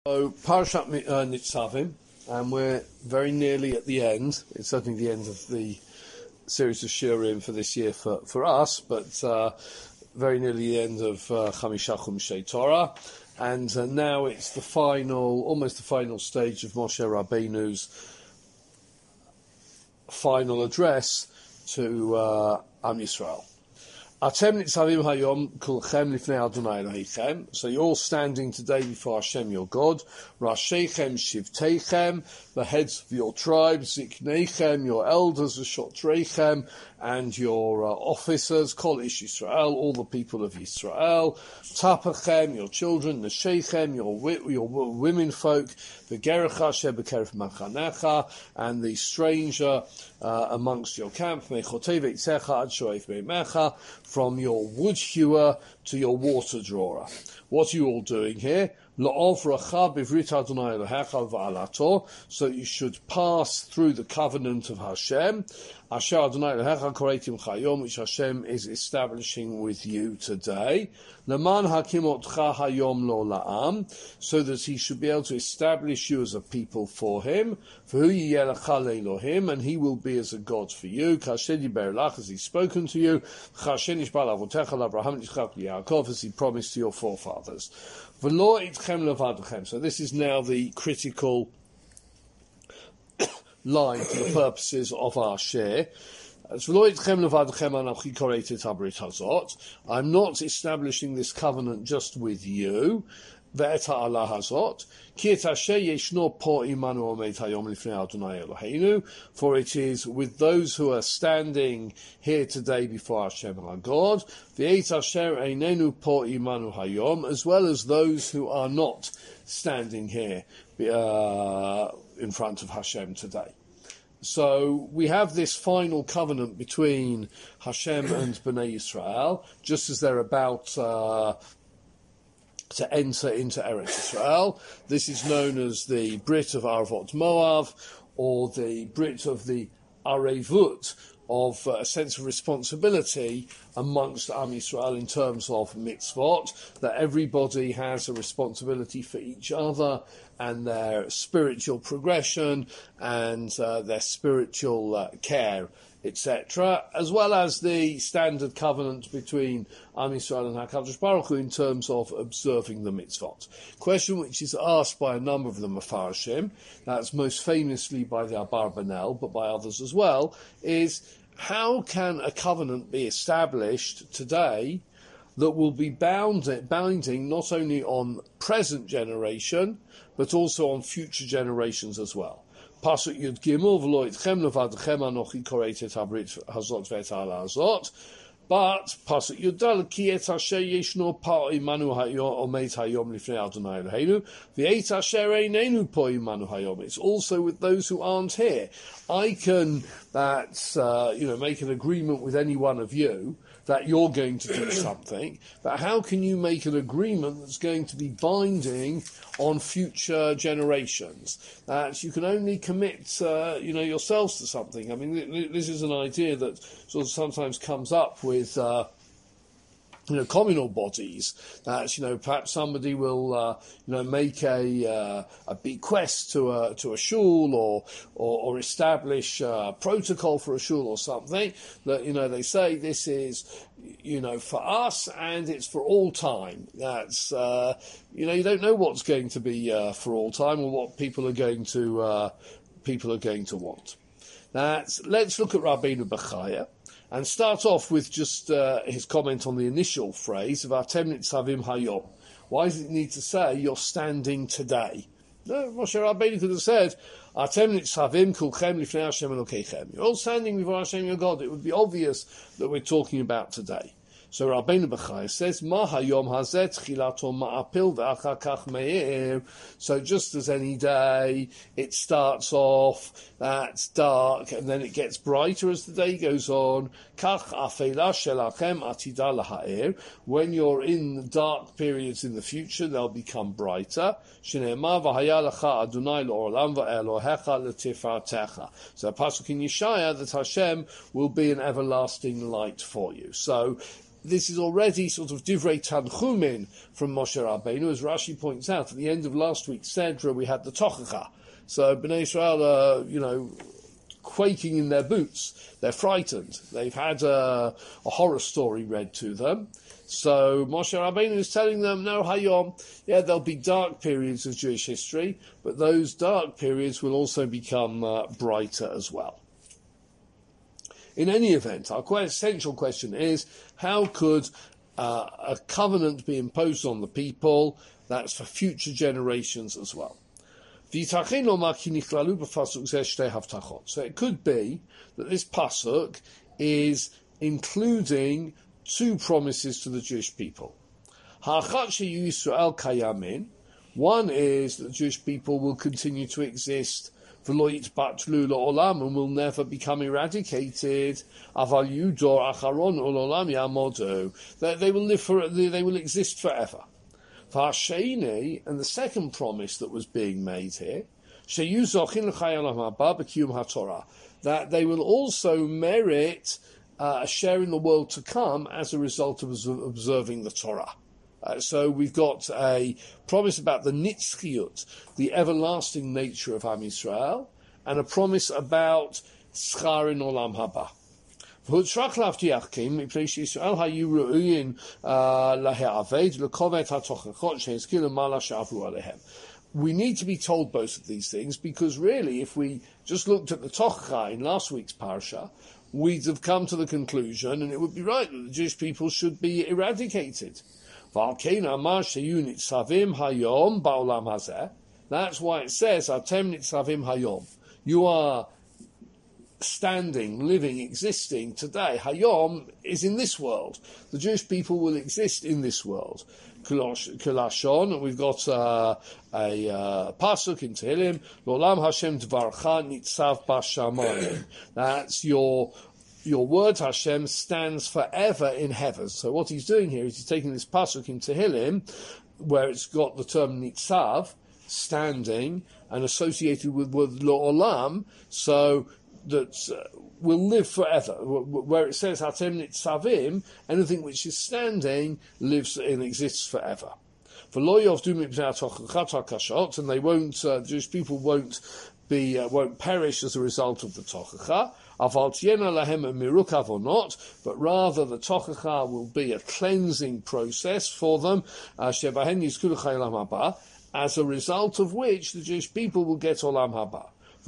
So, Parashat Nitzavim, and we're very nearly at the end. It's certainly the end of the series of Shiurim for this year for us, but very nearly the end of Chamisha Chumshei Torah. And now it's the final, almost the final stage of Moshe Rabbeinu's final address to Am Yisrael. Atem nitzavim hayom kulchem lifnei Adonai Elohechem. So you're all standing today before Hashem your God. Rashechem shivteichem, the heads of your tribes, zikneichem, your elders, v'shotreichem, and your officers, kol ish Yisrael, all the people of Yisrael. Tapachem, your children, nesheichem, your women folk, the gerecha shebekeref machanecha, and the stranger amongst your camp, mechotei veitzecha ad shoef meimecha, from your wood hewer to your water drawer. What are you all doing here? So you should pass through the covenant of Hashem, which Hashem is establishing with you today, so that he should be able to establish you as a people for him, and he will be as a God for you, as he's spoken to you, as he promised to your forefathers. So this is now the critical line for the purposes of our share. I'm not establishing this covenant just with you, for it is with those who are standing here today before Hashem our God, as well as those who are not standing here in front of Hashem today. So we have this final covenant between Hashem and Bnei Yisrael, just as they're about to enter into Eretz Yisrael. This is known as the Brit of Arvot Moav, or the Brit of the Arevut, of a sense of responsibility amongst Am Yisrael in terms of mitzvot, that everybody has a responsibility for each other and their spiritual progression and their spiritual care, etc., as well as the standard covenant between Am Yisrael and HaKadosh Baruch Hu in terms of observing the mitzvot. Question which is asked by a number of the Mefarshim, that's most famously by the Abarbanel, but by others as well, is how can a covenant be established today that will be binding not only on present generation, but also on future generations as well? Pasuk Yud Gimel, v'lo itchem levadchem anochi koreit et habrit hazot ve'et ha'ala hazot. But Pasuk Yud Dal, ki et asher yeshno pa imanu omeid hayom lifnei Adonai Eloheinu, v'et asher einenu pa imanu hayom. It's also with those who aren't here. I can make an agreement with any one of you that you're going to do something, but how can you make an agreement that's going to be binding on future generations? That you can only commit, yourselves to something. I mean, this is an idea that sort of sometimes comes up with communal bodies, that perhaps somebody will make a bequest to a shul or establish a protocol for a shul or something that they say this is for us and it's for all time. That's you don't know what's going to be for all time or what people are going to want. Let's look at Rabbeinu Bechaya and start off with just his comment on the initial phrase of Atem nitzavim hayom. Why does it need to say you're standing today? No, Moshe Rabbeinu could have said Atem nitzavim kulchem lifnei Hashem Elokeichem. You're all standing before Hashem your God. It would be obvious that we're talking about today. So Rabbeinu Bechaya says, Ma hayom hazeh tchilato ma'apil ve'achar kach me'ir. So just as any day, it starts off, that's dark, and then it gets brighter as the day goes on. Kach afela shelachem atida laha'ir. When you're in the dark periods in the future, they'll become brighter. Shneimar v'haya lecha Adonai la'olam v'elohecha l'tifratecha. So a pasuk in Yeshaya that Hashem will be an everlasting light for you. So this is already sort of divrei tanchumin from Moshe Rabbeinu, as Rashi points out. At the end of last week's Sedra, we had the Tochacha. So Bnei Israel are, quaking in their boots. They're frightened. They've had a horror story read to them. So Moshe Rabbeinu is telling them, no, Hayom, there'll be dark periods of Jewish history, but those dark periods will also become brighter as well. In any event, our quite essential question is, how could a covenant be imposed on the people that's for future generations as well? So it could be that this pasuk is including two promises to the Jewish people. One is that the Jewish people will continue to exist and will never become eradicated. They will exist forever. And the second promise that was being made here, that they will also merit a share in the world to come as a result of observing the Torah. So we've got a promise about the nitzchiyut, the everlasting nature of Am Yisrael, and a promise about schar in olam haba. We need to be told both of these things, because really, if we just looked at the Tochacha in last week's parsha, we'd have come to the conclusion, and it would be right, that the Jewish people should be eradicated. That's why it says, Atem nitzavim hayom. You are standing, living, existing today. Hayom is in this world. The Jewish people will exist in this world. Kulashon, and we've got a pasuk in Tehillim, L'olam Hashem dvarcha nitzav bashamayim. That's your word, Hashem, stands forever in heaven. So what he's doing here is he's taking this pasuk in Tehillim, where it's got the term nitzav, standing, and associated with L'olam, so that will live forever. Where it says Hatem nitzavim, anything which is standing lives and exists forever. And they won't. Jewish people won't perish as a result of the tochacha. But rather the tochacha will be a cleansing process for them, as a result of which the Jewish people will get olam haba.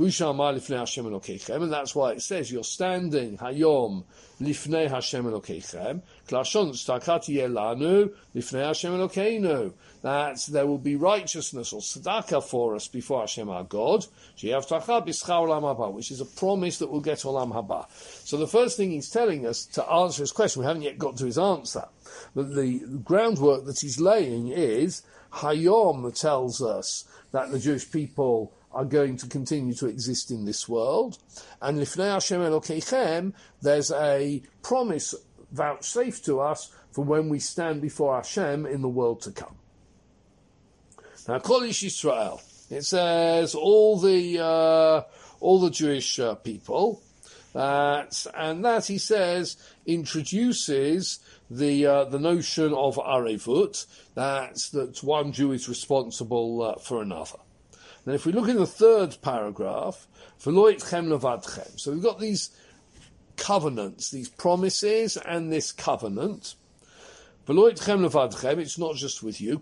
And that's why it says you're standing hayom lifnei Hashem Elokeichem. Klashon tzedakah yelanu lifnei Hashem Elokeinu. That there will be righteousness or tzedakah for us before Hashem our God. She'yavtacha b'schar olam haba, which is a promise that we'll get olam haba. So the first thing he's telling us to answer his question, we haven't yet got to his answer, but the groundwork that he's laying is hayom tells us that the Jewish people are going to continue to exist in this world. And Lifnei Hashem Elokeichem, there's a promise vouchsafed to us for when we stand before Hashem in the world to come. Now, Kol Ish Yisrael, it says all the Jewish people, and that he says introduces the notion of arevut, that one Jew is responsible for another. Now, if we look in the third paragraph, V'lo itchem levadchem. So we've got these covenants, these promises, and this covenant. V'lo itchem levadchem. It's not just with you.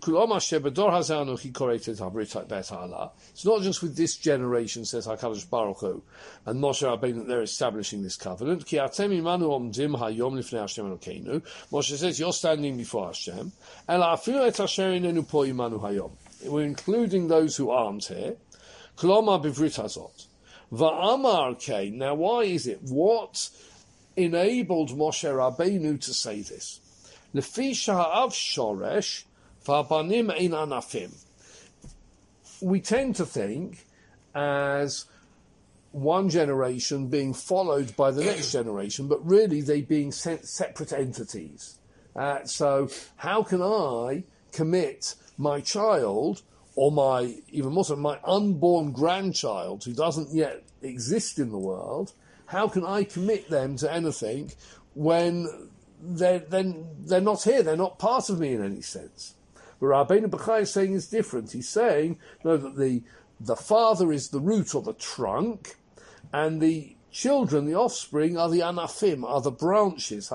It's not just with this generation, says HaKadosh Baruch Hu, and Moshe Rabbeinu, that they're establishing this covenant. Ki atem imanu omdim hayom lifnei Hashem Elokeinu. Moshe says, you're standing before Hashem. Ela afilu et asher inenu po imanu hayom. We're including those who aren't here. Kloma bivrit hazot. Va'amar kei. Now, why is it? What enabled Moshe Rabbeinu to say this? Lefi sha'av shoresh va'banim ein anafim. We tend to think as one generation being followed by the next generation, but really they being separate entities. So how can I commit my child, or even more so, my unborn grandchild who doesn't yet exist in the world, how can I commit them to anything when they're not here. They're not part of me in any sense. But Rabbeinu Bechai is saying is different. He's saying no, that the father is the root or the trunk, and the children, the offspring, are the anafim, are the branches,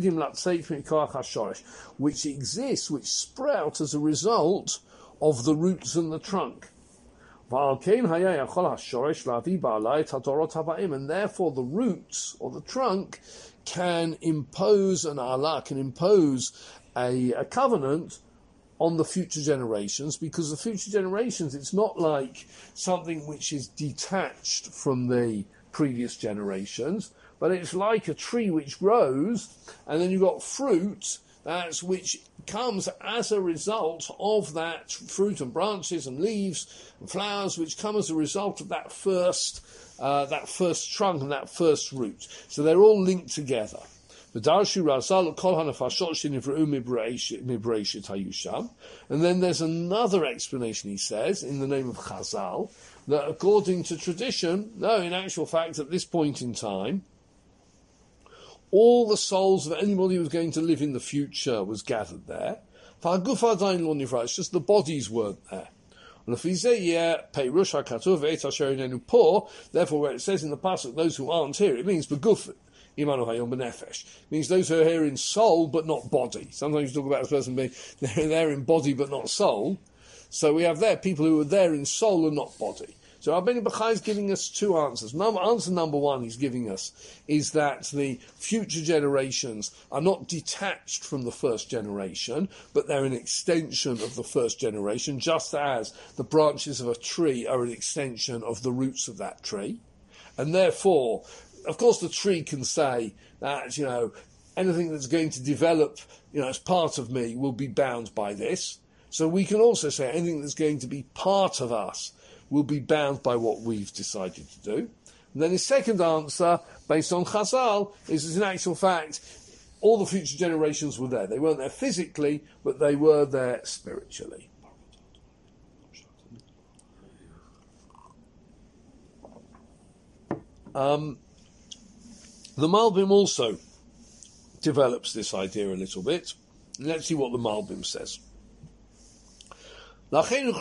which exist, which sprout as a result of the roots and the trunk. And therefore the roots or the trunk can impose an Allah, can impose a covenant on the future generations, because the future generations, it's not like something which is detached from the previous generations, but it's like a tree which grows, and then you've got fruit which comes as a result of that fruit and branches and leaves and flowers, which come as a result of that first trunk and that first root. So they're all linked together. And then there's another explanation, he says, in the name of Chazal, that according to tradition, no, in actual fact, at this point in time, all the souls of anybody who was going to live in the future was gathered there. It's just the bodies weren't there. Therefore, where it says in the pasuk, those who aren't here, it means beguf. It means those who are here in soul but not body. Sometimes you talk about a person being there in body but not soul. So we have there people who are there in soul and not body. So Rabbeinu Bechai is giving us two answers. Answer number one he's giving us is that the future generations are not detached from the first generation, but they're an extension of the first generation, just as the branches of a tree are an extension of the roots of that tree. And therefore, of course, the tree can say that, anything that's going to develop, as part of me will be bound by this. So we can also say anything that's going to be part of us will be bound by what we've decided to do. And then his second answer, based on Chazal, is that in actual fact, all the future generations were there. They weren't there physically, but they were there spiritually. The Malbim also develops this idea a little bit. Let's see what the Malbim says. So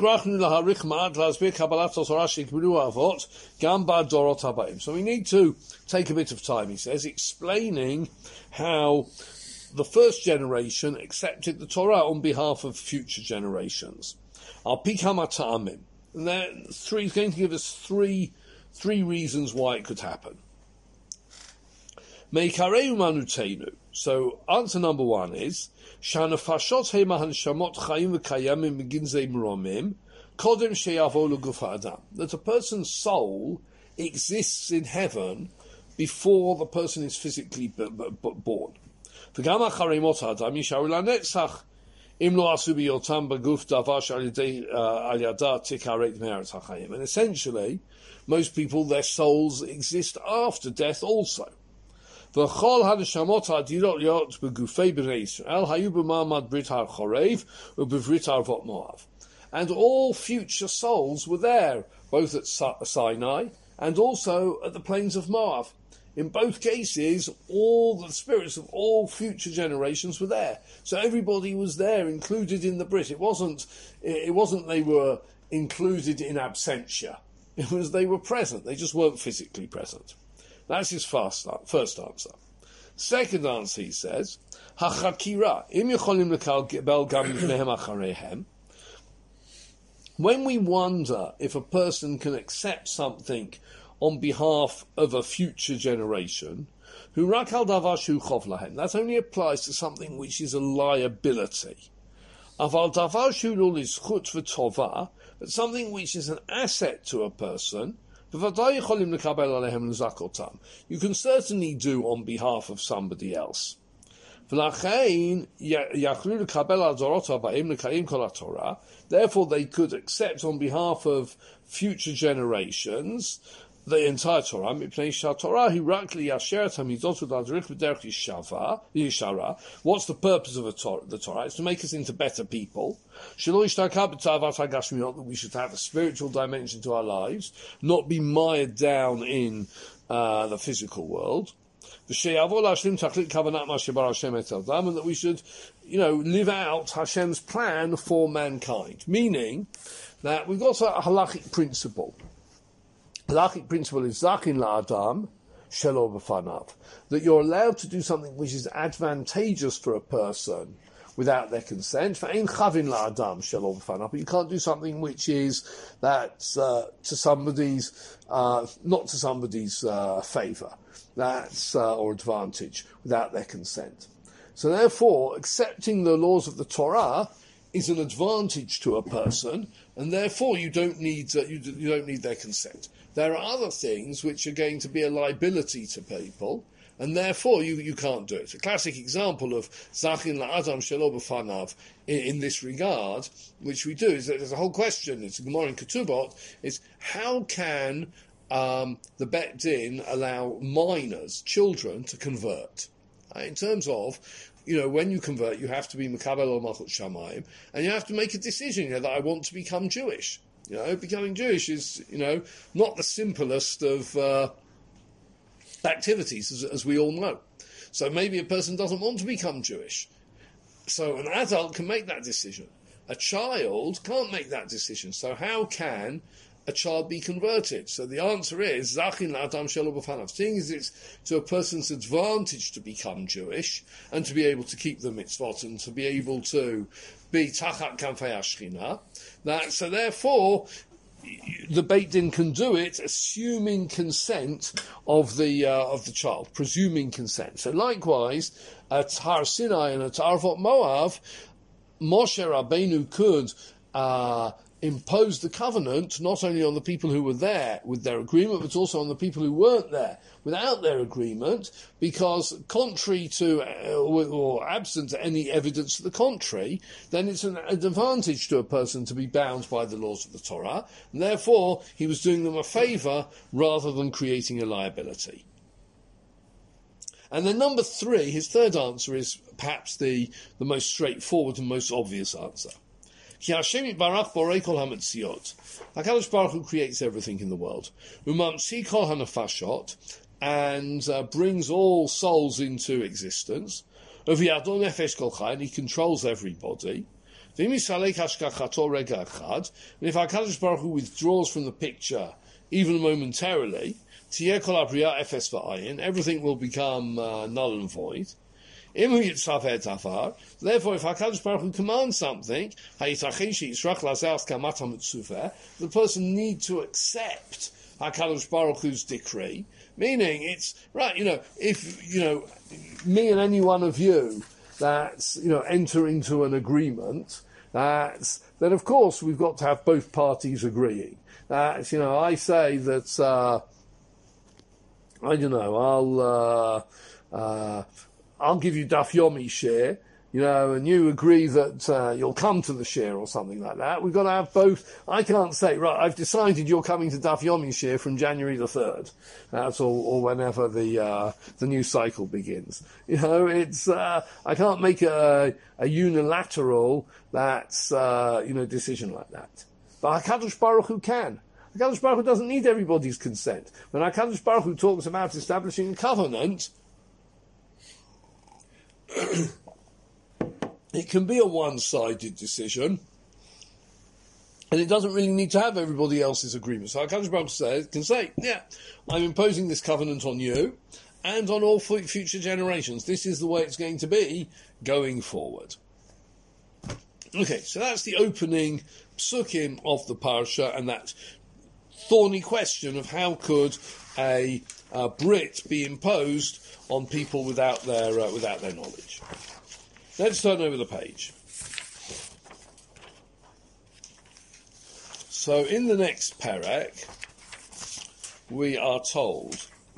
we need to take a bit of time, he says, explaining how the first generation accepted the Torah on behalf of future generations. And he's going to give us three reasons why it could happen. So answer number one is that a person's soul exists in heaven before the person is physically born. And essentially, most people, their souls exist after death also. And all future souls were there, both at Sinai and also at the plains of Moab. In both cases, all the spirits of all future generations were there. So everybody was there, included in the Brit. It wasn't they were included in absentia. It was they were present. They just weren't physically present. That's his first answer. Second answer, he says, Hachakira, im yocholim lekabel gam mifnehem achareihem. When we wonder if a person can accept something on behalf of a future generation, hu rak al davar shu chov lahem, that only applies to something which is a liability. Aval davar shu lo lizchut v'tova, but something which is an asset to a person, you can certainly do on behalf of somebody else. Therefore, they could accept on behalf of future generations the entire Torah. What's the purpose of the Torah? It's to make us into better people. That we should have a spiritual dimension to our lives, not be mired down in the physical world. And that we should, live out Hashem's plan for mankind. Meaning that we've got a halachic principle. Halachic principle is Zachin la'adam shelo b'fanav, that you're allowed to do something which is advantageous for a person without their consent. Ve'ein chavin la'adam shelo b'fanav, but you can't do something which is that's to somebody's not to somebody's favour, that's or advantage without their consent. So therefore, accepting the laws of the Torah is an advantage to a person, and therefore you don't need you don't need their consent. There are other things which are going to be a liability to people, and therefore you can't do it. A classic example of Zachin la'adam shelo b'fanav in this regard, which we do, is that there's a whole question, it's a Gemara in Ketubot, is how can the Bet Din allow minors, children, to convert? In terms of, when you convert, you have to be Mekabel or Malchut Shamayim, and you have to make a decision, that I want to become Jewish. Becoming Jewish is, not the simplest of activities, as we all know. So maybe a person doesn't want to become Jewish. So an adult can make that decision. A child can't make that decision. So how can a child be converted? So the answer is Zachin la'adam shelo b'fanav. Seeing as it's to a person's advantage to become Jewish and to be able to keep the mitzvot and to be able to be tachat kanfei hashchina, so therefore the Beit Din can do it, assuming consent of the child, presuming consent. So likewise, at Har Sinai and at Arvot Moav, Moshe Rabbeinu could impose the covenant not only on the people who were there with their agreement, but also on the people who weren't there without their agreement, because contrary to, or absent to any evidence to the contrary, then it's an advantage to a person to be bound by the laws of the Torah, and therefore he was doing them a favour rather than creating a liability. And then number 3, his third answer is perhaps the most straightforward and most obvious answer. HaKadosh Baruch Hu creates everything in the world. Umamtzi kol hanafashot, and brings all souls into existence. Uviyado nefesh kol chai, and he controls everybody. And if HaKadosh Baruch Hu withdraws from the picture, even momentarily, everything will become null and void. Therefore, if HaKadosh Baruch Hu commands something, the person needs to accept HaKadosh Baruch Hu's decree. Meaning, it's right. If me and any one of you enter into an agreement, then of course we've got to have both parties agreeing. I say that I'll give you Daf Yomi share, and you agree that you'll come to the share or something like that. We've got to have both. I can't say, right, I've decided you're coming to Daf Yomi share from January the 3rd. That's or whenever the new cycle begins. It's I can't make a unilateral decision like that. But HaKadosh Baruch Hu can. HaKadosh Baruch Hu doesn't need everybody's consent. When HaKadosh Baruch Hu talks about establishing a covenant, it can be a one-sided decision, and it doesn't really need to have everybody else's agreement. So HaKadosh Baruch Hu can say, I'm imposing this covenant on you and on all future generations. This is the way it's going to be going forward. Okay, so that's the opening psukim of the parsha, and that thorny question of how could a Brit be imposed on people without their knowledge. Let's turn over the page. So in the next perek, we are told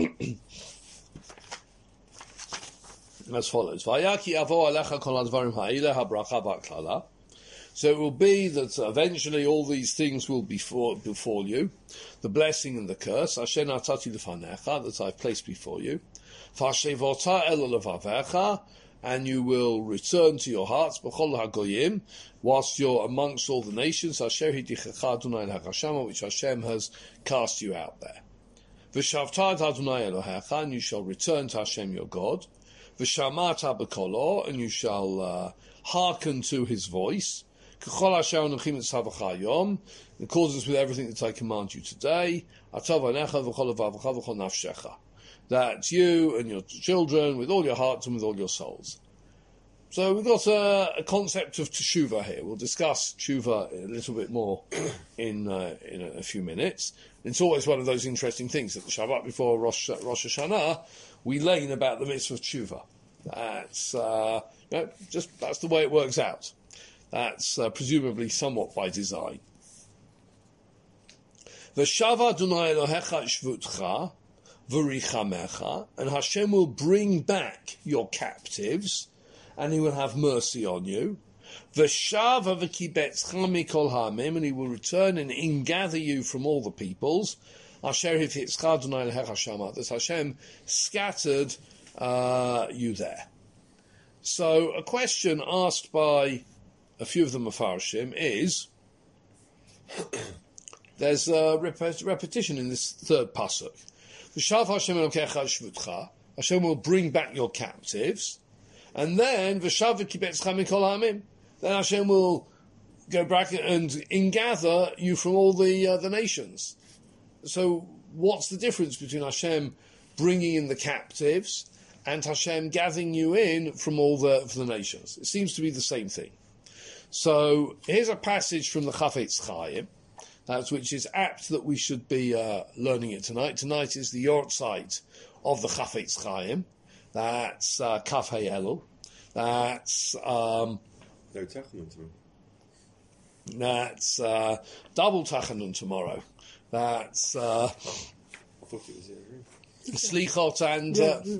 as follows: Vayaki avo alecha kol advarim ha'ileh habracha va'klala. So it will be that eventually all these things will befall you, the blessing and the curse, Asher natati lefanecha, that I've placed before you, V'ashevota elo levavecha, and you will return to your hearts, b'chol hagoyim, whilst you're amongst all the nations, Asher hidichecha Adonai l'hagashama, which Hashem has cast you out there. V'shavta et Adonai Elohecha, and you shall return to Hashem your God. V'shamata b'kolo, and you shall hearken to his voice. K'chol asher anochin etzavacha hayom, in accordance with everything that I command you today. Atav anecha v'chol levavecha v'chol nafshecha. That you and your children, with all your hearts and with all your souls. So we've got a concept of teshuvah here. We'll discuss teshuvah a little bit more in a few minutes. It's always one of those interesting things that the Shabbat before Rosh Hashanah, we learn about the mitzvah of teshuvah. That's that's the way it works out. That's presumably somewhat by design. V'shava Adonai Elohecha shvutcha v'richamecha, and Hashem will bring back your captives, and he will have mercy on you. V'shava v'kibetzcha mikol ha'amim, and he will return and ingather you from all the peoples. Asher hivitzcha Adonai Elohecha shama, that Hashem scattered you there. So a question asked by a few of the Mefarshim is, there's a repetition in this third pasuk. V'shav Hashem Elokecha shvutcha, Hashem will bring back your captives, and then v'shav v'kibetzcha mikol ha'amim, then Hashem will go back and ingather you from all the nations. So what's the difference between Hashem bringing in the captives and Hashem gathering you in from all the nations? It seems to be the same thing. So here's a passage from the Chafetz Chaim, which is apt that we should be learning it tonight. Tonight is the Yortzeit of the Chafetz Chaim. That's Kaf Hei Elul. That's double Tachanun tomorrow. That's I thought it was Slichot and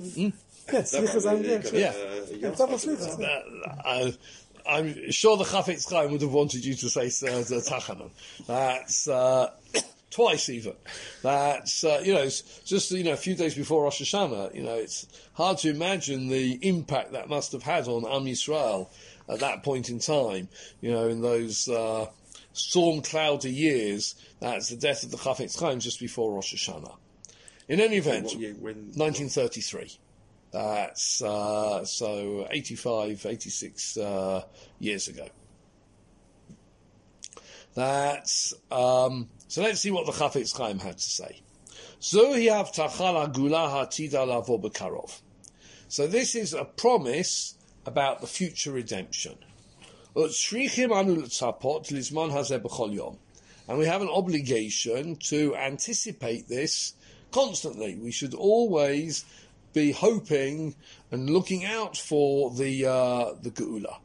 double Slichot. I'm sure the Chafetz Chaim would have wanted you to say the Tachanun. That's twice even. That's it's just a few days before Rosh Hashanah. It's hard to imagine the impact that must have had on Am Yisrael at that point in time. In those storm cloudy years. That's the death of the Chafetz Chaim just before Rosh Hashanah. In any event, 1933. That's so 85, 86 years ago. That's so let's see what the Chafetz Chaim had to say. So this is a promise about the future redemption. And we have an obligation to anticipate this constantly. We should always be hoping and looking out for the Geula.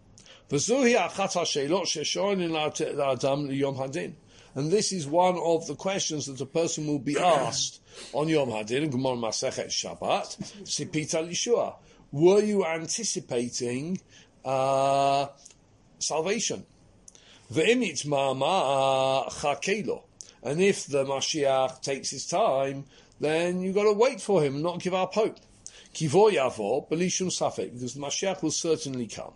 And this is one of the questions that a person will be asked on Yom Hadin, Gemara Masechet Shabbat, Sipita Lishua. Were you anticipating salvation? And if the Mashiach takes his time, then you've got to wait for him and not give up hope. Kivo yavo, belishum safek, because the Mashiach will certainly come.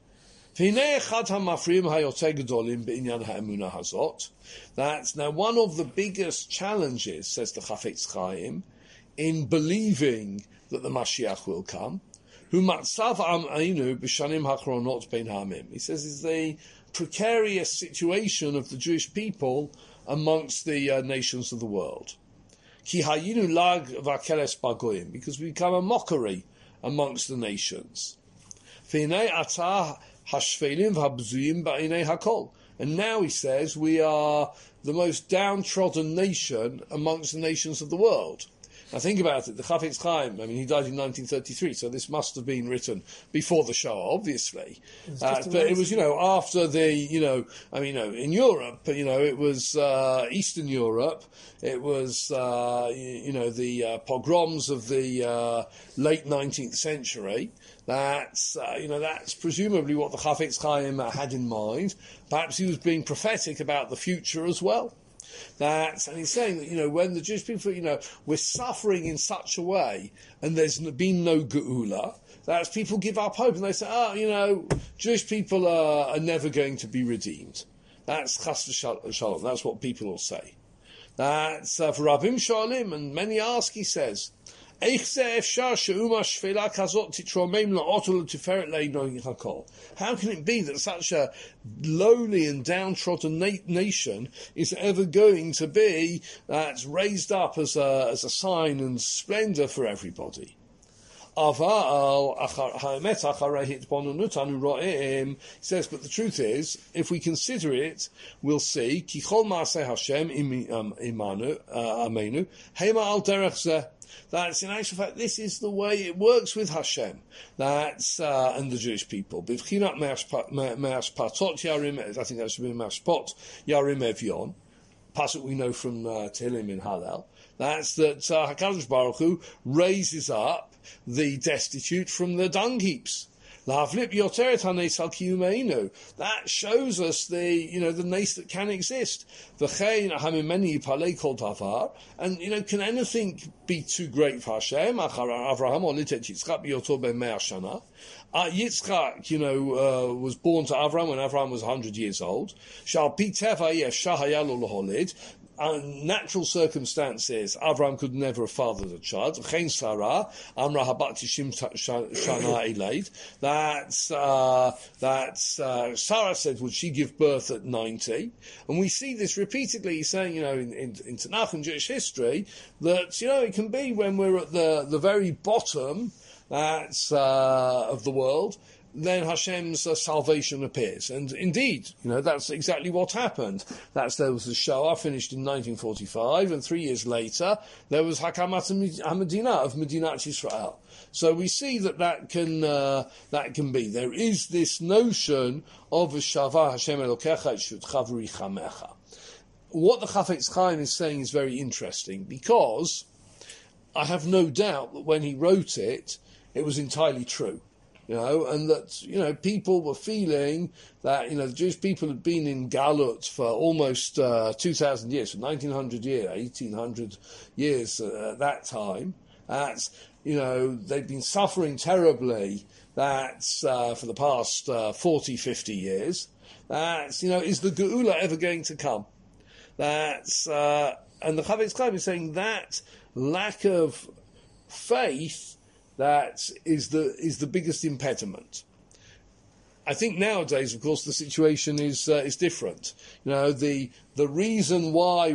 That's now one of the biggest challenges, says the Chafetz Chaim, in believing that the Mashiach will come. He says is the precarious situation of the Jewish people amongst the nations of the world. Because we become a mockery amongst the nations. And now he says we are the most downtrodden nation amongst the nations of the world. Now think about it, the Chafetz Chaim, he died in 1933, so this must have been written before the Shoah, obviously. But it was, after the, in Europe, it was Eastern Europe, it was, the pogroms of the late 19th century. That's presumably what the Chafetz Chaim had in mind. Perhaps he was being prophetic about the future as well. And he's saying that, when the Jewish people, we're suffering in such a way and there's been no geula, that people give up hope and they say, Jewish people are never going to be redeemed. That's chas v'shalom. That's what people will say. That's for Rabim Shalim, and many ask, he says, how can it be that such a lowly and downtrodden nation is ever going to be that's raised up as a sign and splendour for everybody? He says, but the truth is, if we consider it, we'll see that's in actual fact, this is the way it works with Hashem. That's and the Jewish people. I think that should be Mashpot Yarim Evyon. Pasuk we know from Tehillim in Hallel. That's that HaKadosh Baruch Hu raises up the destitute from the dung heaps. That shows us the nace that can exist. And can anything be too great for Hashem? Yitzchak, was born to Avram when Avram was 100 years old. Natural circumstances, Avram could never have fathered a child. Sarah said, would she give birth at 90? And we see this repeatedly. He's saying, in Tanakh and Jewish history, that, it can be when we're at the very bottom, of the world, then Hashem's salvation appears. And indeed, that's exactly what happened. There was the Shoah finished in 1945, and 3 years later, there was Hakamat HaMedina of Medinat Yisrael. So we see that can be. There is this notion of V'shava Hashem Elokecha Shutcha V'richamecha. What the Chafetz Chaim is saying is very interesting, because I have no doubt that when he wrote it, it was entirely true. And that, people were feeling that, the Jewish people had been in Galut for almost 2,000 years, for 1,800 years at that time. That's, they've been suffering terribly, that's for the past 40, 50 years. That's, is the Geula ever going to come? That's, and the Chafetz Chaim is saying that lack of faith, that is the biggest impediment. I think nowadays, of course, the situation is different. The reason why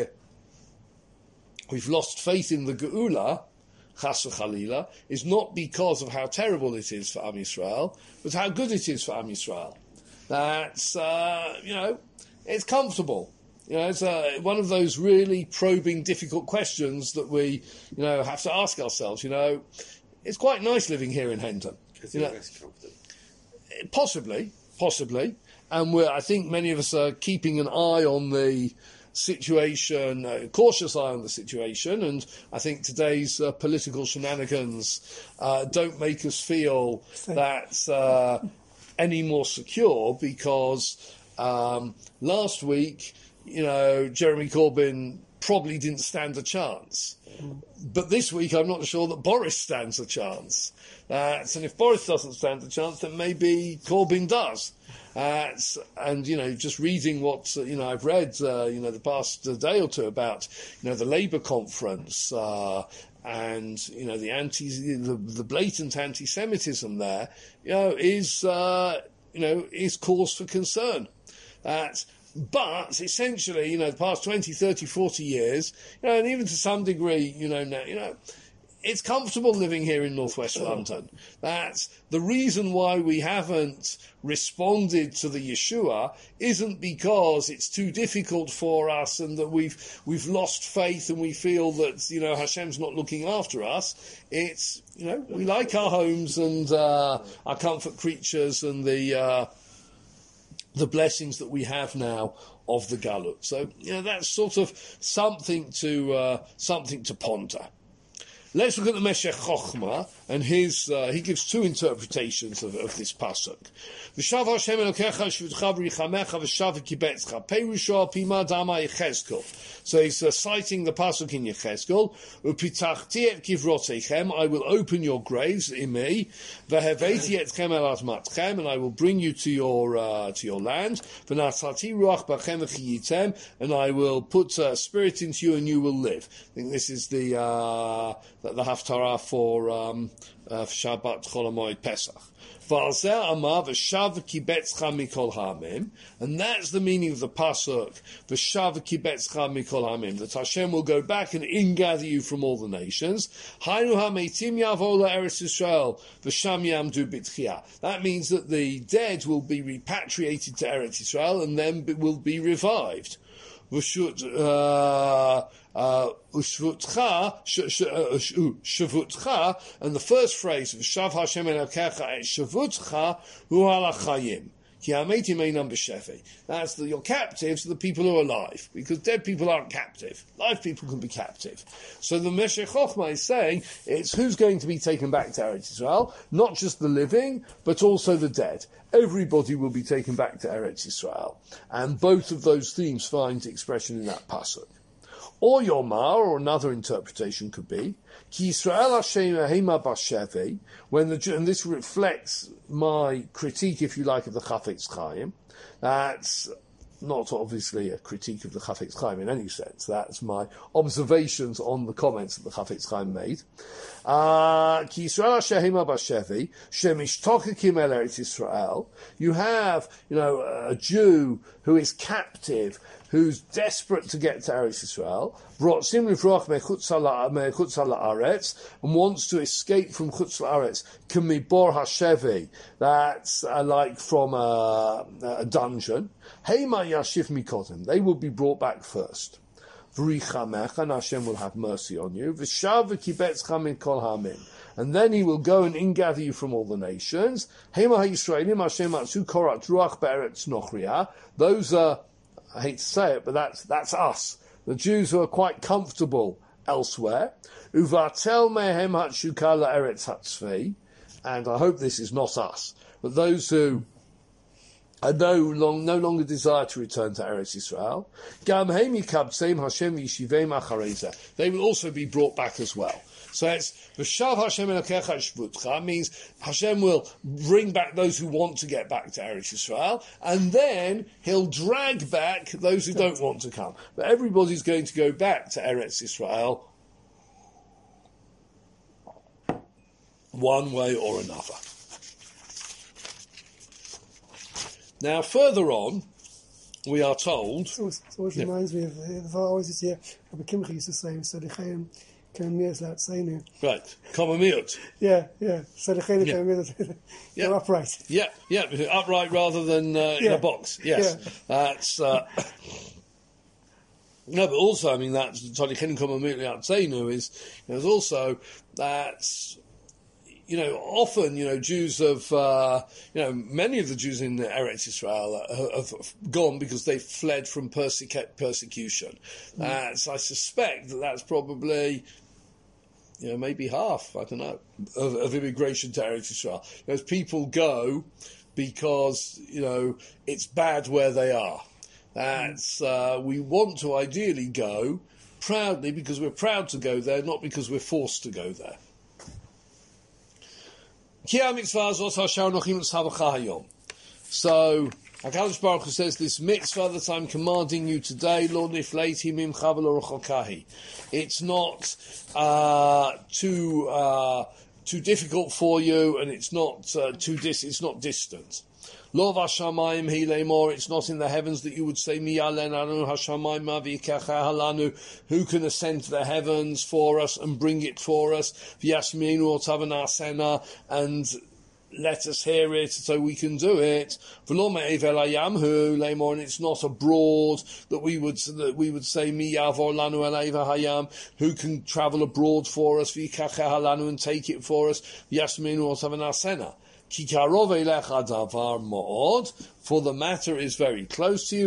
we've lost faith in the Geula, Chas v'Chalila, is not because of how terrible it is for Am Yisrael, but how good it is for Am Yisrael. That's it's comfortable. It's one of those really probing, difficult questions that we have to ask ourselves. It's quite nice living here in Hendon. Because you're less confident. Possibly. And I think many of us are keeping an eye on the situation, a cautious eye on the situation, and I think today's political shenanigans don't make us feel that any more secure, because last week, Jeremy Corbyn probably didn't stand a chance. But this week, I'm not sure that Boris stands a chance. And if Boris doesn't stand a chance, then maybe Corbyn does. And, just reading what, I've read, the past day or two about, the Labour conference, and, the blatant anti-Semitism there, is cause for concern. But essentially, the past 20, 30, 40 years, and even to some degree, now, it's comfortable living here in northwest London. That's the reason why we haven't responded to the Yeshua isn't because it's too difficult for us and that we've lost faith and we feel that, Hashem's not looking after us. It's, we like our homes and our comfort creatures and the blessings that we have now of the Galut. So, that's sort of something to ponder. Let's look at the Meshech Chochma, and he gives two interpretations of this pasuk. V'shav Hashem Elokecha shvutcha v'richamecha v'shav v'kibetzcha peirusha pima dama Yechezkel. So he's citing the pasuk in Yechezkel. Upitachti et kivrotechem, I will open your graves in me. V'heveti etchem el admatchem, and I will bring you to your land. V'natzati ruach bachem v'chiyitem, and I will put spirit into you, and you will live. I think this is the Haftarah for Shabbat Chol HaMoed Pesach. And that's the meaning of the pasuk. That Hashem will go back and ingather you from all the nations. That means that the dead will be repatriated to Eretz Israel and then will be revived. Shavutcha, and the first phrase of Shav Hashem Elokecha et Shavutcha hu halachayim. That's your captives are the people who are alive, because dead people aren't captive. Live people can be captive. So the Meshech Chochma is saying it's who's going to be taken back to Eretz Israel, not just the living, but also the dead. Everybody will be taken back to Eretz Israel. And both of those themes find expression in that pasuk. Or Yomar, or another interpretation could be, Ki Yisrael Hashem Hema Bashevi, and this reflects my critique, if you like, of the Chafetz Chaim. That's not obviously a critique of the Chafetz Chaim in any sense. That's my observations on the comments that the Chafetz Chaim made. Ki Yisrael Hashem Hema Bashevi, Shemishtokekim El Eretz Yisrael. You have, a Jew who is captive, who's desperate to get to Eretz Yisrael, and wants to escape from Chutz La'aretz, K'mibor HaShevi, that's like from a dungeon. Heima Yashiv Mikodim, they will be brought back first. V'richamech, and Hashem will have mercy on you. V'shav v'kibetzcha min kol ha'amin, and then he will go and ingather you from all the nations. Heima ha'Yisraelim Hashem atzu korat ruach be'eretz nochriah. Those are, I hate to say it, but that's us. The Jews who are quite comfortable elsewhere. Uvatel mehem hatshuka la'eretz hatzvi, and I hope this is not us, but those who no longer desire to return to Eretz Yisrael. Gam heim yikabtzeim Hashem yishivim achareza. They will also be brought back as well. So it's V'shav Hashem Elokecha shvutcha, means Hashem will bring back those who want to get back to Eretz Yisrael, and then he'll drag back those who don't want to come. But everybody's going to go back to Eretz Yisrael one way or another. Now, further on, we are told... So it reminds me of the always used to hear Rabbi Kimchi used to say, right, Komamiut. Yeah. They're upright. Yeah, upright rather than in a box. Yes, that's... No, but also, I mean, that's Tolichein Komamiut Li'atzeinu is, there's also that's... often, Jews have, many of the Jews in Eretz Israel have gone because they've fled from persecution. So I suspect that's probably, maybe half, I don't know, of immigration to Eretz Israel. As people go because, it's bad where they are. That's, we want to ideally go proudly because we're proud to go there, not because we're forced to go there. So, HaKadosh Baruch Hu says, this mitzvah that I'm commanding you today, it's not too difficult for you, and it's not it's not distant. Lo v'ashamayim hi leimor, it's not in the heavens that you would say, Mi yalenanu hashamayim mavikecha halanu, who can ascend to the heavens for us and bring it for us, v'yashminu otavanasena, and let us hear it so we can do it. V'lo me'evel hayamhu leimor, and it's not abroad that we would say, Mi yavor lanu eleva hayam, who can travel abroad for us, v'yikecha halanu, and take it for us, v'yashminu otavanasena. For the matter is very close to you.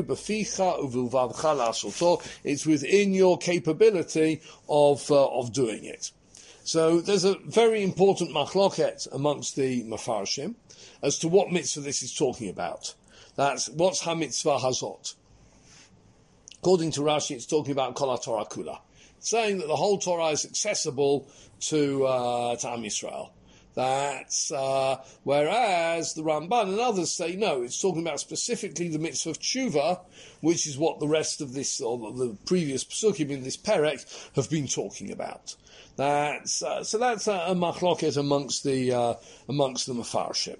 It's within your capability of doing it. So there's a very important machloket amongst the Mefarshim as to what mitzvah this is talking about. That's what's ha-mitzvah hazot. According to Rashi, it's talking about Kol HaTorah Kula, saying that the whole Torah is accessible to Am Yisrael. That's whereas the Ramban and others say no, it's talking about specifically the mitzvah of tshuva, which is what the rest of this, or the previous psukim in this perek, have been talking about. That's so that's a machloket amongst the Mefarshim.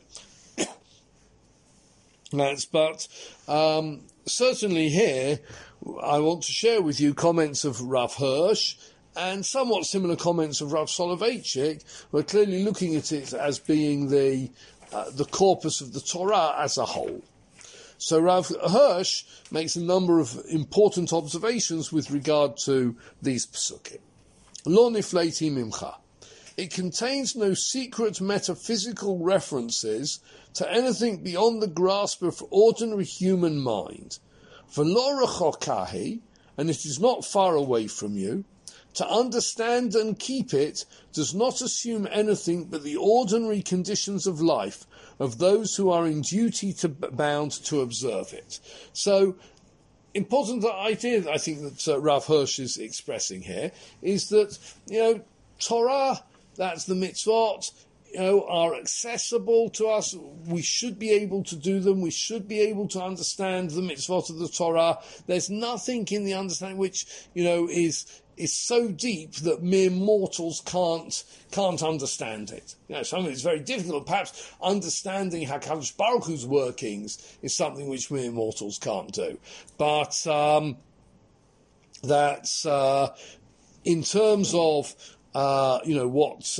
But certainly here, I want to share with you comments of Rav Hirsch and somewhat similar comments of Rav Soloveitchik. We're clearly looking at it as being the corpus of the Torah as a whole. So Rav Hirsch makes a number of important observations with regard to these psukim. Lo nifleiti mimcha. It contains no secret metaphysical references to anything beyond the grasp of ordinary human mind. V'lo rechokahi, and it is not far away from you. To understand and keep it does not assume anything but the ordinary conditions of life of those who are in duty bound to observe it. So, important idea I think that Rav Hirsch is expressing here is that, Torah, that's the mitzvot, are accessible to us. We should be able to do them. We should be able to understand the mitzvot of the Torah. There's nothing in the understanding which, is so deep that mere mortals can't understand it. Something that's very difficult. Perhaps understanding HaKadosh Baruch Hu's workings is something which mere mortals can't do. But that's in terms of what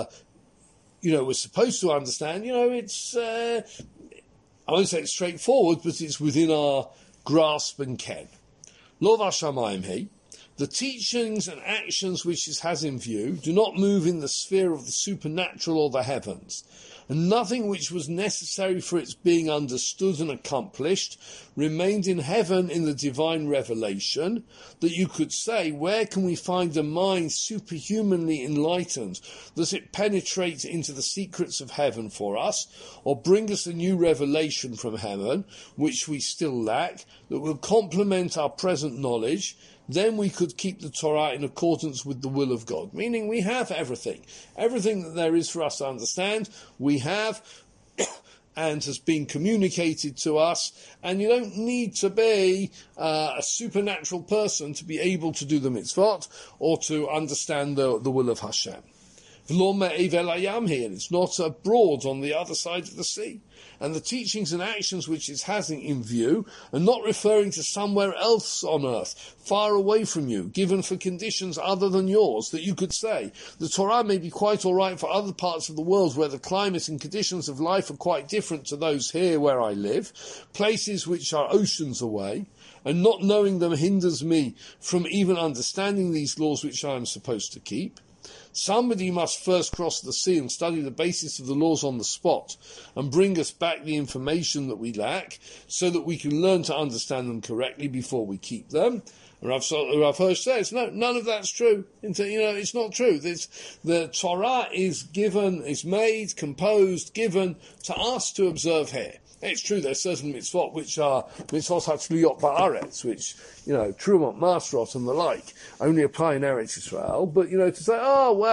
we're supposed to understand. It's I won't say it's straightforward, but it's within our grasp and ken. Lo v'shamayim he. The teachings and actions which it has in view do not move in the sphere of the supernatural or the heavens, and nothing which was necessary for its being understood and accomplished remained in heaven in the divine revelation, that you could say, where can we find a mind superhumanly enlightened, that it penetrate into the secrets of heaven for us, or bring us a new revelation from heaven, which we still lack, that will complement our present knowledge? Then we could keep the Torah in accordance with the will of God. Meaning we have everything. Everything that there is for us to understand, we have and has been communicated to us. And you don't need to be a supernatural person to be able to do the mitzvot or to understand the will of Hashem. And it's not abroad on the other side of the sea. And the teachings and actions which it has in view are not referring to somewhere else on earth, far away from you, given for conditions other than yours, that you could say, the Torah may be quite all right for other parts of the world where the climate and conditions of life are quite different to those here where I live, places which are oceans away, and not knowing them hinders me from even understanding these laws which I am supposed to keep. Somebody must first cross the sea and study the basis of the laws on the spot and bring us back the information that we lack so that we can learn to understand them correctly before we keep them. And Rav Hirsch says, no, none of that's true. It's not true. The Torah is made, composed, given to us to observe here. It's true there's certain mitzvot which are mitzvot hatzluyot ba'aretz, which, Trumot, Masrot and the like, only apply in Eretz Yisrael. But, to say,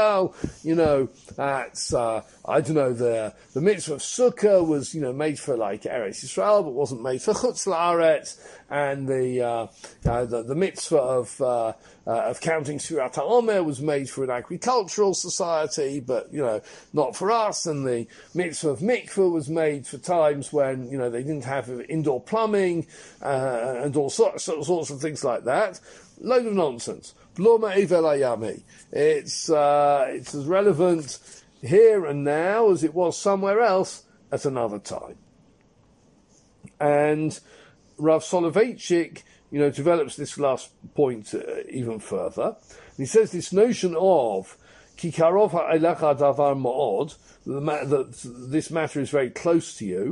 that's, the mitzvah of Sukkah was, made for like Eretz Yisrael, but wasn't made for Chutz La'aretz, and the mitzvah of counting Sfirat HaOmer was made for an agricultural society, but, not for us, and the mitzvah of mikveh was made for times when, they didn't have indoor plumbing, and all sorts of things like that. Load of nonsense. It's as relevant here and now as it was somewhere else at another time. And Rav Soloveitchik, develops this last point even further. He says this notion of Kikarov ha'elecha davar ma'od, that this matter is very close to you,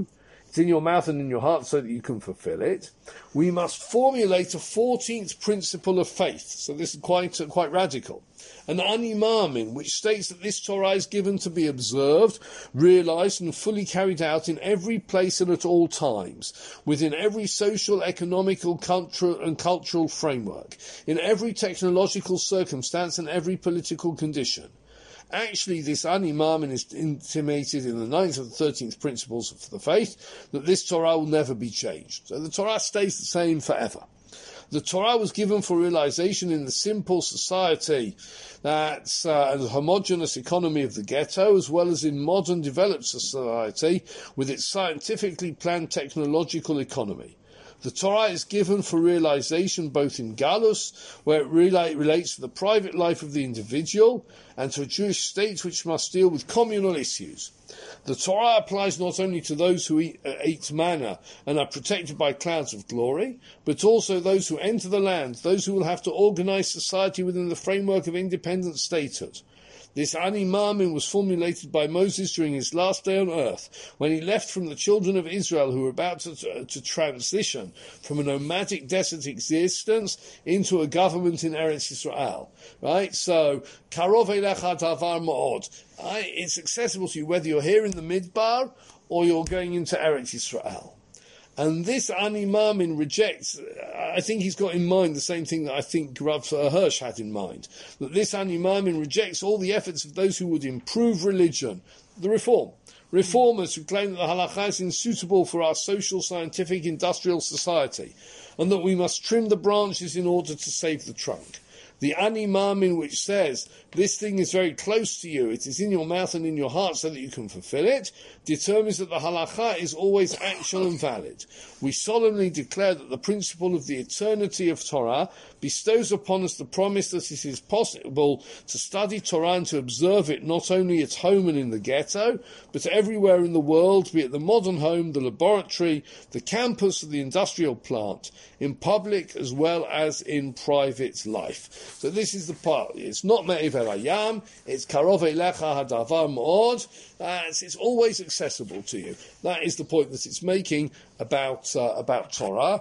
It's in your mouth and in your heart so that you can fulfill it. We must formulate a 14th principle of faith. So this is quite radical. An Ani Maamin, which states that this Torah is given to be observed, realized and fully carried out in every place and at all times, within every social, economical, cultural framework, in every technological circumstance and every political condition. Actually, this Ani Maamin is intimated in the 9th and 13th principles of the faith, that this Torah will never be changed. So the Torah stays the same forever. The Torah was given for realization in the simple society that's a homogeneous economy of the ghetto, as well as in modern developed society with its scientifically planned technological economy. The Torah is given for realization both in Galus, where it relates to the private life of the individual, and to a Jewish state which must deal with communal issues. The Torah applies not only to those who eat manna and are protected by clouds of glory, but also those who enter the land, those who will have to organize society within the framework of independent statehood. This Ani Maamin was formulated by Moses during his last day on earth, when he left from the children of Israel who were about to transition from a nomadic desert existence into a government in Eretz Yisrael. Right? So, Karov Elecha Davar Ma'od. It's accessible to you whether you're here in the Midbar or you're going into Eretz Yisrael. And this Ani Maamin rejects, I think he's got in mind the same thing that I think Rav Hirsch had in mind, that this Ani Maamin rejects all the efforts of those who would improve religion, the reformers who claim that the halakha is unsuitable for our social, scientific, industrial society, and that we must trim the branches in order to save the trunk. The Ani Maamin, which says, this thing is very close to you, it is in your mouth and in your heart so that you can fulfill it, determines that the halakha is always actual and valid. We solemnly declare that the principle of the eternity of Torah bestows upon us the promise that it is possible to study Torah and to observe it not only at home and in the ghetto, but everywhere in the world, be it the modern home, the laboratory, the campus, or the industrial plant, in public as well as in private life. So this is the part. It's not Me'ev El Hayam, it's Karov Elecha Hadavar Ma'od. It's always accessible to you. That is the point that it's making about Torah.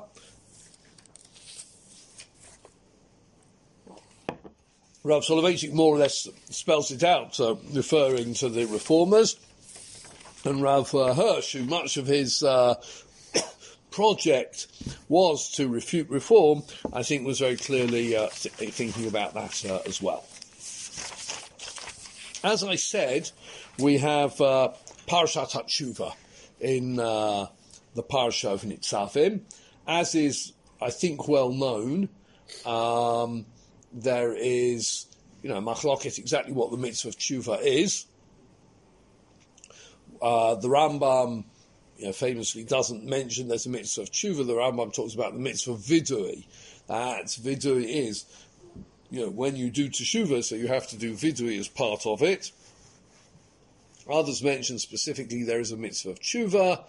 Rav Soloveitchik more or less spells it out, referring to the reformers, and Rav Hirsch, who much of his project was to refute reform, I think was very clearly thinking about that as well. As I said, we have Parashat HaTshuva in the Parasha of Nitzavim. As is, I think, well known, there is, machloket exactly what the mitzvah of tshuva is. The Rambam, famously doesn't mention there's a mitzvah of tshuva. The Rambam talks about the mitzvah of vidui. Vidui is, when you do teshuva, so you have to do vidui as part of it. Others mention specifically there is a mitzvah of tshuva.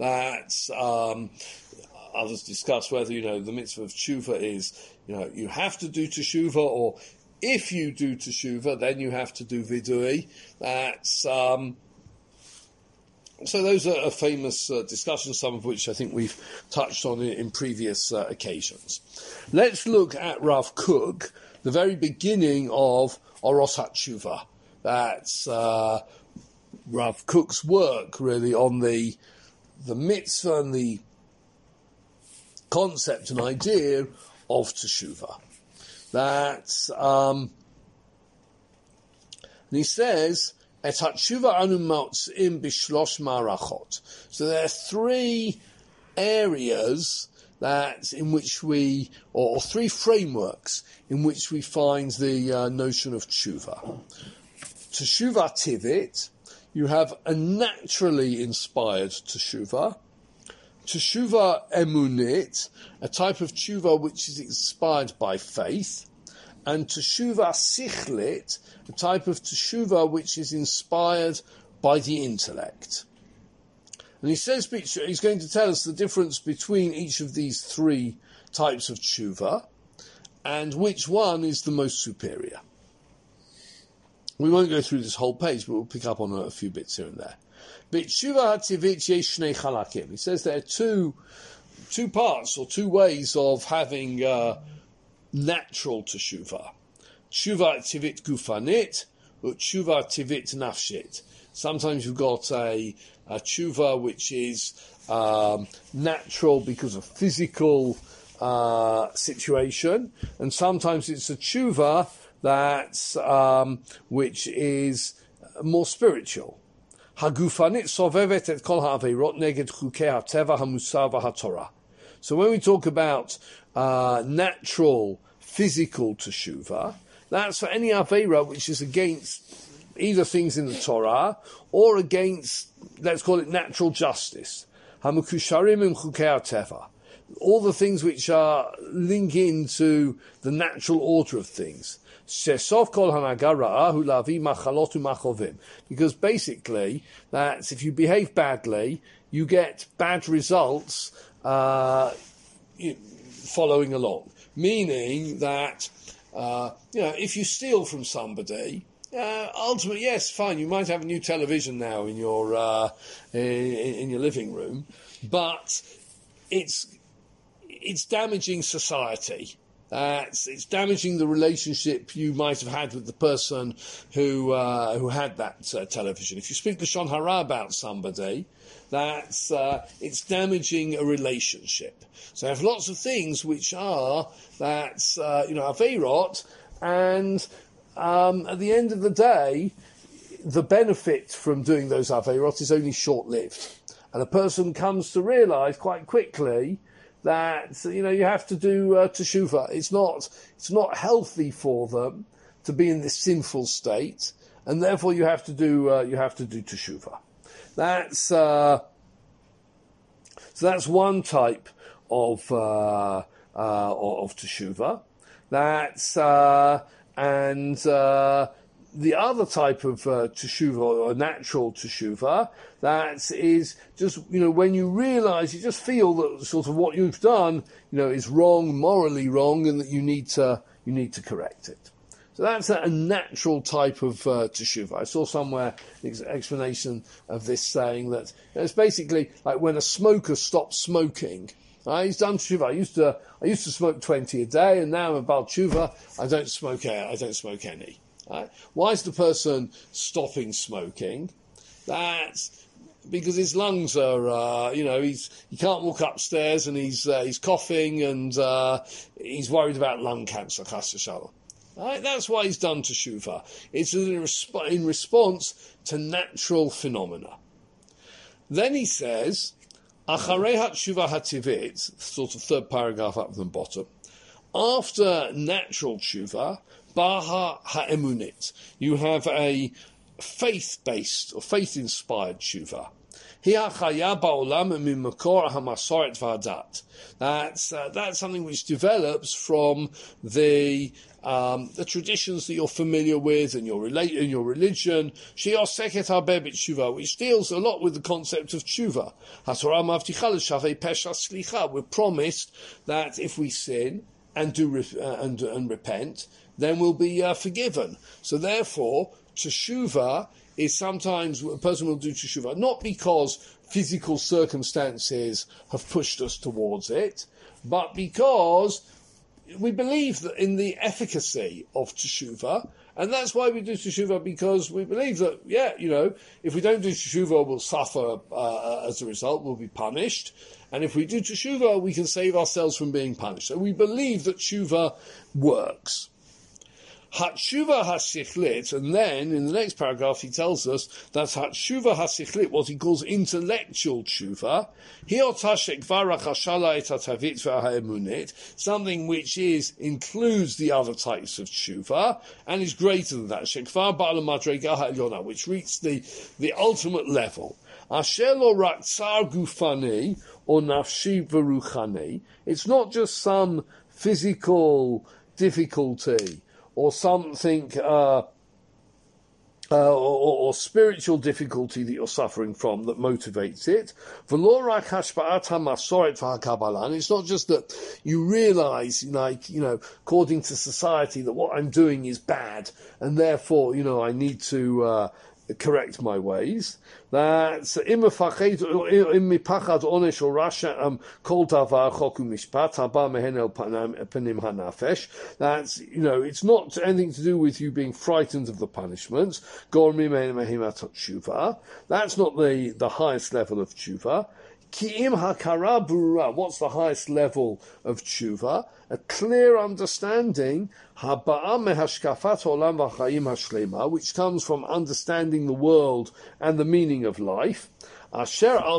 Others discuss whether, the mitzvah of tshuva is, you have to do teshuva, or if you do teshuva, then you have to do vidui. So those are famous discussions, some of which I think we've touched on in previous occasions. Let's look at Rav Kook, the very beginning of Oros HaTshuva. That's Rav Kook's work, really, on the mitzvah and the concept and idea of teshuva. And he says, Et hatshuva anu motzim bishlosh marachot. So there are three areas in which or three frameworks in which we find the notion of tshuva. Teshuva tivit, you have a naturally inspired teshuva. Teshuva emunit, a type of tshuva which is inspired by faith. And teshuva sichlit, a type of teshuva which is inspired by the intellect. And he says he's going to tell us the difference between each of these three types of tshuva and which one is the most superior. We won't go through this whole page, but we'll pick up on a few bits here and there. He says there are two parts or two ways of having natural teshuvah. Tshuva tivit gufanit, but tshuva tivit nafshit. Sometimes you've got a tshuva which is natural because of physical situation, and sometimes it's a tshuva that's which is more spiritual. Hagufanit sovevet et kol ha'aveirot neged chukei ha'teva ha'musar v'ha'torah. So when we talk about natural, physical teshuvah, that's for any aveira which is against either things in the Torah or against, let's call it, natural justice. Hamukusharim im chukei ha'teva. All the things which are link into the natural order of things. Because basically, that's if you behave badly, you get bad results following along. Meaning that, if you steal from somebody, ultimately, yes, fine, you might have a new television now in your in your living room, but it's damaging society. It's damaging the relationship you might have had with the person who had that television. If you speak Lashon Hara about somebody, it's damaging a relationship. So I have lots of things which are aveirot, and at the end of the day, the benefit from doing those aveirot is only short-lived, and a person comes to realise quite quickly that you have to do teshuvah. It's not healthy for them to be in this sinful state, and therefore you have to do teshuvah. So that's one type of teshuvah. The other type of teshuvah, or natural teshuvah, that is just, when you realise, you just feel that sort of what you've done, is wrong, morally wrong, and that you need to correct it. So that's a natural type of teshuvah. I saw somewhere an explanation of this saying that it's basically like when a smoker stops smoking. He's done teshuvah. I used to smoke 20 a day, and now I'm a Baal Teshuvah. I don't smoke any. Right? Why is the person stopping smoking? That's because his lungs are, he can't walk upstairs, and he's coughing, and he's worried about lung cancer, chas v'shalom. Right? That's why he's done teshuvah. It's in response to natural phenomena. Then he says, Acharei ha'teshuvah ha'tivit, sort of third paragraph up from the bottom, after natural teshuvah, Baha ha'emunit. You have a faith-based or faith-inspired teshuvah. That's something which develops from the traditions that you're familiar with and your religion. Which deals a lot with the concept of teshuvah. We're promised that if we sin and and repent, then we'll be forgiven. So therefore, teshuvah is sometimes a person will do teshuvah not because physical circumstances have pushed us towards it, but because we believe that in the efficacy of teshuvah, and that's why we do teshuvah, because we believe that, if we don't do teshuvah, we'll suffer as a result, we'll be punished, and if we do teshuvah, we can save ourselves from being punished. So we believe that teshuvah works. Hatshuva hasichlit, and then in the next paragraph he tells us that Hatshuva hasichlit, what he calls intellectual tshuva, something which includes the other types of tshuva and is greater than that, which reaches the ultimate level. Asher lo rak tsar gufani or nafshi v'ruchani. It's not just some physical difficulty or something or spiritual difficulty that you're suffering from that motivates it. And it's not just that you realise, according to society, that what I'm doing is bad, and therefore, I need to correct my ways. That's it's not anything to do with you being frightened of the punishments. That's not the highest level of tshuva. What's the highest level of tshuva? A clear understanding, which comes from understanding the world and the meaning of life. That's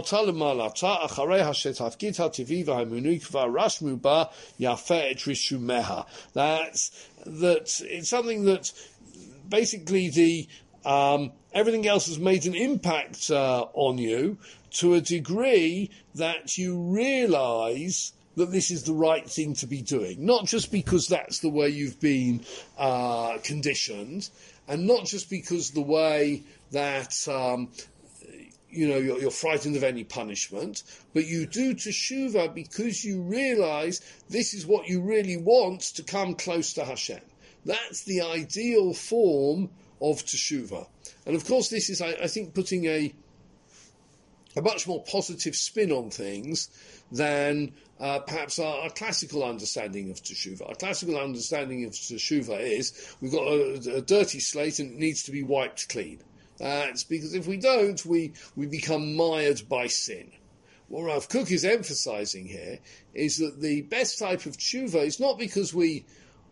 that it's something that basically everything else has made an impact on you to a degree that you realise that this is the right thing to be doing. Not just because that's the way you've been conditioned, and not just because the way that you're frightened of any punishment, but you do teshuvah because you realise this is what you really want, to come close to Hashem. That's the ideal form of teshuvah. And of course this is, I think, putting a much more positive spin on things than perhaps our classical understanding of teshuvah. Our classical understanding of teshuvah is we've got a dirty slate and it needs to be wiped clean. It's because if we don't, we become mired by sin. What Rav Kook is emphasizing here is that the best type of teshuvah is not because we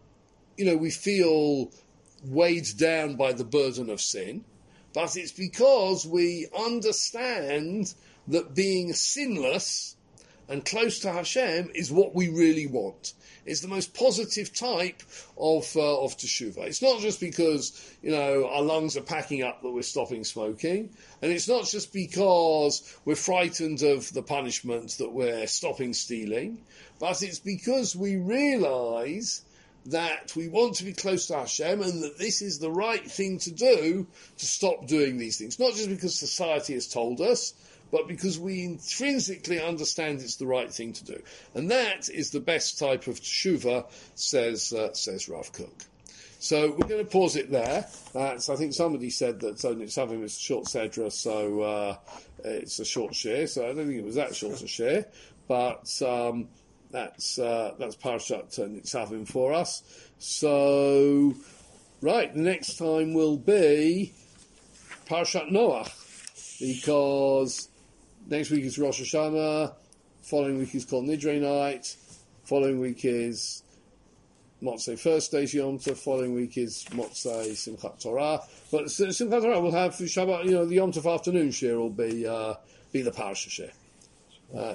feel weighed down by the burden of sin, but it's because we understand that being sinless and close to Hashem is what we really want. It's the most positive type of teshuvah. It's not just because, our lungs are packing up that we're stopping smoking, and it's not just because we're frightened of the punishment that we're stopping stealing, but it's because we realise that we want to be close to Hashem and that this is the right thing to do to stop doing these things. Not just because society has told us, but because we intrinsically understand it's the right thing to do. And that is the best type of teshuvah, says Rav Kook. So we're going to pause it there. So I think somebody said that Nitzavim is a short sedra, so it's a short share. So I don't think it was that short a share, but that's Parashat Nitzavim for us. So, right, the next time will be Parashat Noach, because next week is Rosh Hashanah, following week is called Nidre Night, following week is Motzei first day's Yom Tov, following week is Motzei Simchat Torah. But Simchat Torah will have Shabbat, the Yom Tov afternoon share will be the Parashat share.